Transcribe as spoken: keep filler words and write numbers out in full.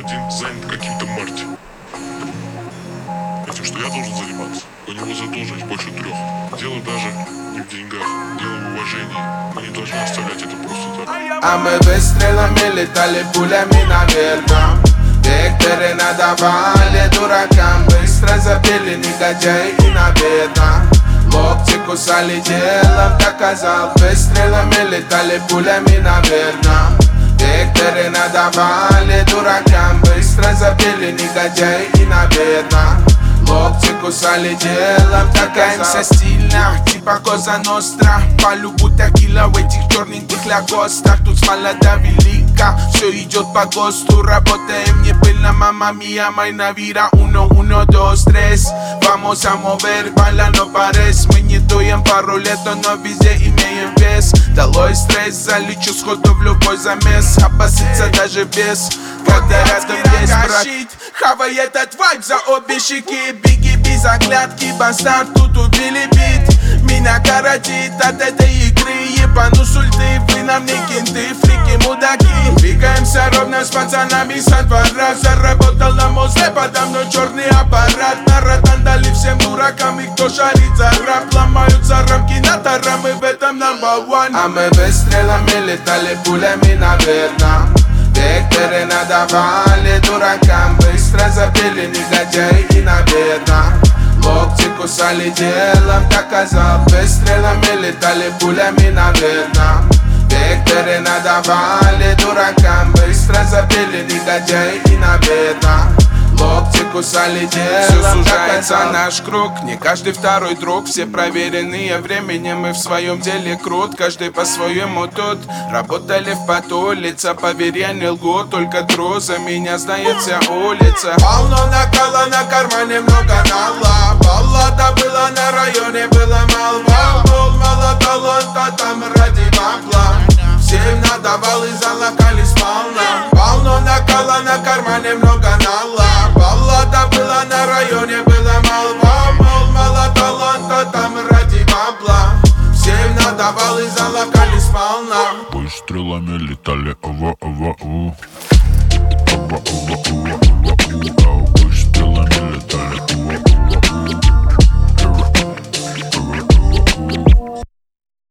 один занят каким-то Марти. Этим, что я должен заниматься. У него задолженность больше трех. Дело даже не в деньгах, дело в уважении. Мы не должны оставлять это просто так. А мы выстрелами летали пулями наверно. Векторы надавали дуракам. Быстро забили негодяи и наверно. Локти кусали, делом доказал. Выстрелами летали пулями наверно. Векторы надавали дуракам. Быстро забили негодяи и наверно. Локти кусали, делом доказал. Стильно, типа Коза Ностра. По любу текила в этих черненьких лягостах. Тут с мала до велика, все идет по ГОСТу. Работаем не пыльно, мама мия, майна вира. Uno, uno, dos, tres. Vamos a mover, bailando парес. Мы не дуем пару лет, но везде имеем вес. Долой стресс, залечу сходу в любой замес. Опаситься даже без, когда рядом есть брат. Хавай этот вайб за обе щеки. Беги без оглядки, бастард, тут убили бит. Меня коротит от этой игры. Ебану с ульты, вы нам не кенты, фрики, мудаки. Двигаемся ровно с пацанами со двора. Заработал на мозге, подо мной черный аппарат. На ротандали всем дуракам, и кто шарит за рэп. Ломаются рамки на тара, мы в этом number one. А мы выстрелами летали пулями наверно. Векторы надавали дуракам. Быстро забили негодяи и наверно. Локти кусали, делом доказал. Выстрелами летали пулями наверно. Векторы надавали дуракам. Быстро забили негодяи и наверно. Локти кусали, делом все сужается доказал. Наш круг, не каждый второй друг. Все проверенные временем и в своем деле крут. Каждый по-своему тут. Работали в поту, лица поверья не лгут. Только тру, за меня знает вся улица. Полно накала, на кармане много нала. Баллада была на районе, была молва. Был мало таланта там ради бабла. Всем надавал и залокали сполна. Полно накала, на кармане много нала. Баллада была на районе, была молва. Мол, мало таланта там ради бабла. Всем надавал и залокали сполна. Выстрелами летали ова-ова-у. Ова-ова-ува-ува-у.